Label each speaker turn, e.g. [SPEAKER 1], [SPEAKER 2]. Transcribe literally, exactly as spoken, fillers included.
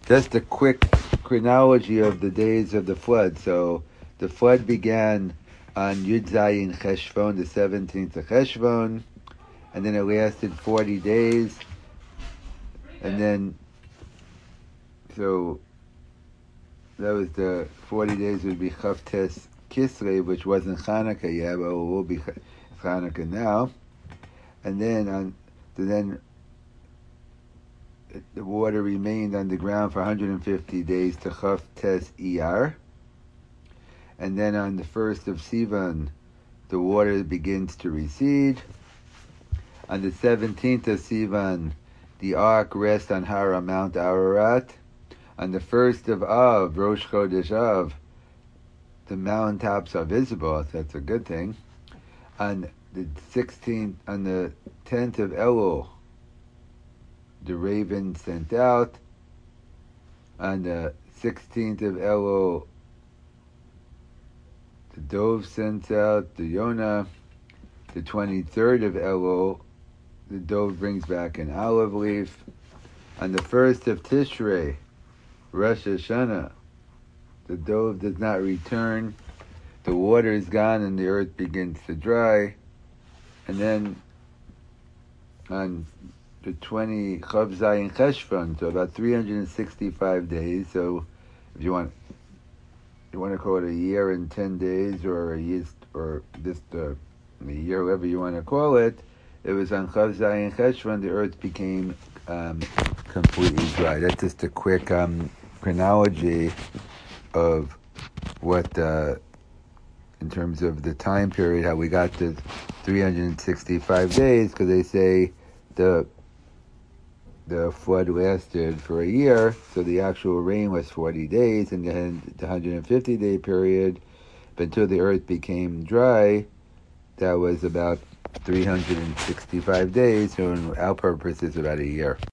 [SPEAKER 1] Just a quick chronology of the days of the flood. So the flood began on Yud Zayin Cheshvan, the seventeenth of Cheshvan, and then it lasted forty days. And then, so that was the forty days would be Chavtes Kislev, which wasn't Hanukkah yet, but it will be Hanukkah now. And then on then the water remained underground for one hundred fifty days to Chavtes Iyar. And then on the first of Sivan, the water begins to recede. On the seventeenth of Sivan, the ark rests on Hara Mount Ararat. On the first of Av, Rosh Chodesh Av, the mountaintops are visible. That's a good thing. On the sixteenth, on the tenth of Elul, the raven sent out. On the sixteenth of Elul, the dove sent out, the Yonah. The twenty-third of Elul, the dove brings back an olive leaf. On the first of Tishrei, Rosh Hashanah, the dove does not return. The water is gone and the earth begins to dry. And then on the twenty Chav Zayin Cheshvan, so about three hundred sixty-five days. So if you want, you want to call it a year and ten days, or a year, or just uh, a year, whatever you want to call it. It was on Chav Zayin Cheshvan the earth became um, completely dry. That's just a quick um, chronology of what, uh, in terms of the time period, how we got to three hundred sixty-five days, because they say the the flood lasted for a year, so the actual rain was forty days, and then the one hundred fifty day period, but until the earth became dry, that was about three hundred sixty-five days, so in our purpose, it's about a year.